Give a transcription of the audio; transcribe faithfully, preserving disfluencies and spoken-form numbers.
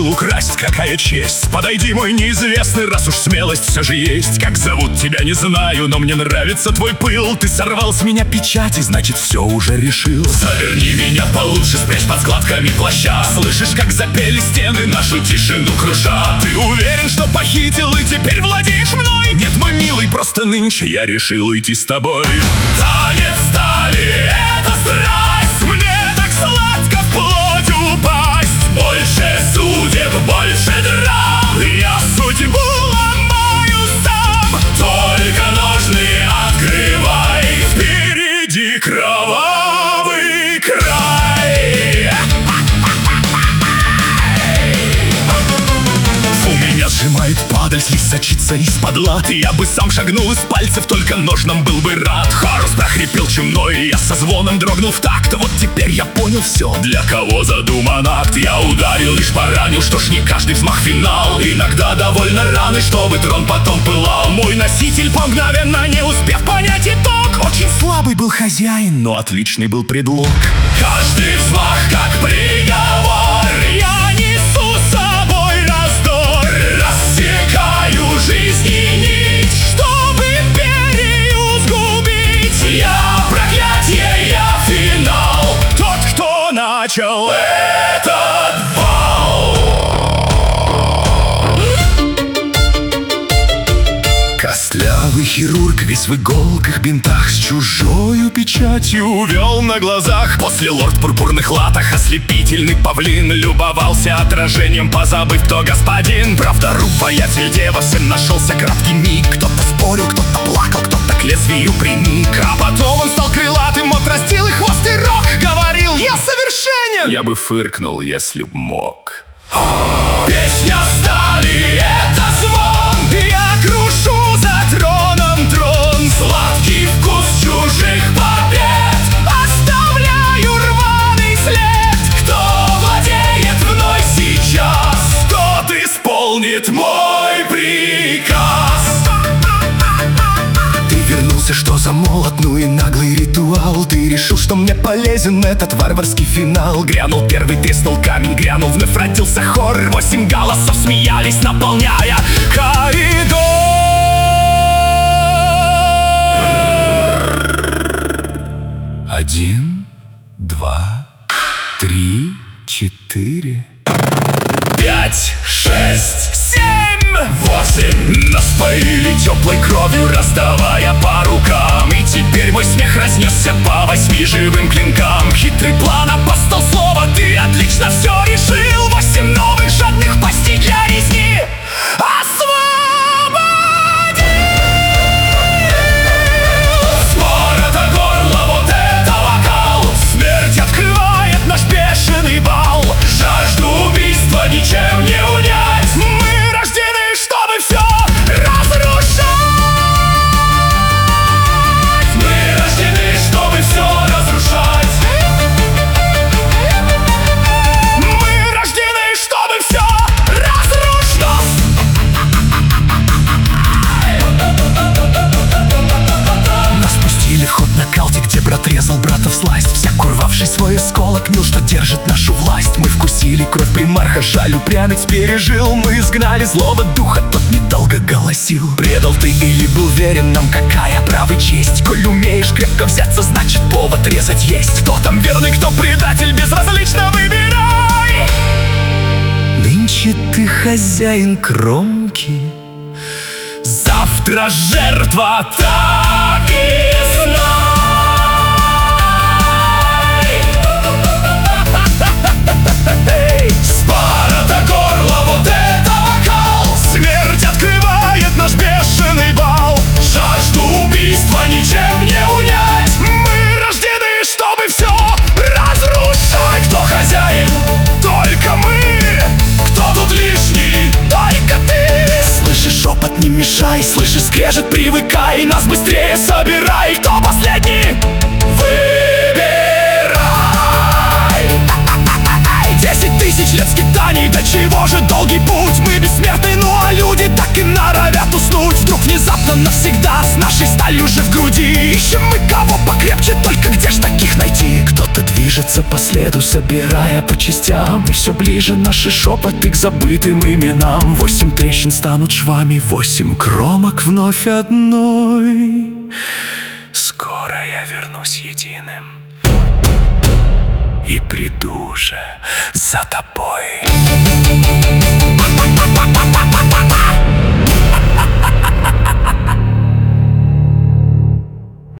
решил украсть, какая честь. Подойди, мой неизвестный, раз уж смелость все же есть. Как зовут тебя, не знаю, но мне нравится твой пыл. Ты сорвал с меня печати, значит, все уже решил. Заверни меня получше, спрячь под складками плаща. Слышишь, как запели стены, нашу тишину круша. Ты уверен, что похитил и теперь владеешь мной? Нет, мой милый, просто нынче я решил уйти с тобой. Танец стали, это страсть, мне так сладко в плоть упасть. Больше судеб, больше драм, я судьбу ломаю сам. Только ножны открывай, впереди кровавый край. Фу, меня сжимает падаль, слизь сочится из-под лад. Я бы сам шагнул из пальцев, только ножным был бы рад. Хорус прохрипел чумной, я со звоном дрогнул в такт. Вот теперь я понял все, для кого задуман акт. Я ударил, лишь поранил, что ж не каждый взмах финал. Иногда довольно раны, чтобы трон потом пылал. Мой носитель мгновенно, не успев понять итог. Очень слабый был хозяин, но отличный был предлог. Каждый взмах как приговор, я несу с собой раздор. Рассекаю жизни нить, чтобы империю сгубить. Я проклятие, я финал, тот, кто начал этот бал. Костлявый хирург, весь в иголках, бинтах, с чужою печатью увел на глазах. После лорд в пурпурных латах, ослепительный павлин, любовался отражением, позабыв, кто господин. Правда, рук воятель дева, сын нашелся краткий миг. Кто-то спорил, кто-то плакал, кто-то к лезвию приник. А потом он стал крылатым, отрастил и хвост, и рог. Говорил, я совершенен. Я бы фыркнул, если б мог. Песня стали, это звон, я крушу за троном трон. Сладкий вкус чужих побед, оставляю рваный след. Кто владеет мной сейчас, тот исполнит мой приказ. Ты вернулся, что за молот, ну и наглый ритуал. Ты решил, что мне полезен этот варварский финал. Грянул первый, треснул камень, грянул, вновь родился хор. Восемь голосов смеялись, наполняя коридор. Один, два, три, четыре, пять, шесть, семь, восемь. Нас поили теплой кровью, раздавая по рукам. И теперь мой смех разнесся по восьми живым клинкам. Хитрый план, апостол слова, ты отлично все решил. Восемь новых жадных пастей для резни освободил. Спор-то горло, вот это вокал. Смерть открывает наш бешеный бал. Жажду убийства ничем не унять. Мы рождены, чтобы все разрушать. Мы рождены, чтобы все разрушать. Мы рождены, чтобы все разрушать. Нас пустили ход на калте, где брат резал брата всласть. Всяк урвавший свой осколок мил, что держит нашу власть. Мы вкусили кровь примарха, жаль упрямец пережил. Мы изгнали злого духа, тот недолго голосил. Предал ты или был верен нам, какая право честь? Коль умеешь крепко взяться, значит повод резать есть. Кто там верный, кто предатель, безразлично выбирай. Нынче ты хозяин кромки, завтра жертва, так и знай. Спара-то горло, вот это вокал. Смерть открывает наш бешеный бал. Жажду убийства ничем не унять. Мы рождены, чтобы все разрушать. Кто хозяин? Только мы. Кто тут лишний? Только ты. Слышишь шепот, не мешай. Слышишь скрежет, привыкай. Нас быстрее собирай. Кто последний? Выбирай. Десять тысяч тысяч лет скитаний, до чего же долгий путь? Мы бессмертны, ну а люди так и норовят уснуть. Вдруг внезапно навсегда с нашей сталью же в груди ищем мы кого покрепче, только где ж таких найти? Кто-то движется по следу, собирая по частям, и все ближе наши шепоты к забытым именам. Восемь трещин станут швами, восемь кромок вновь одной. Скоро я вернусь единым и приду же за тобой.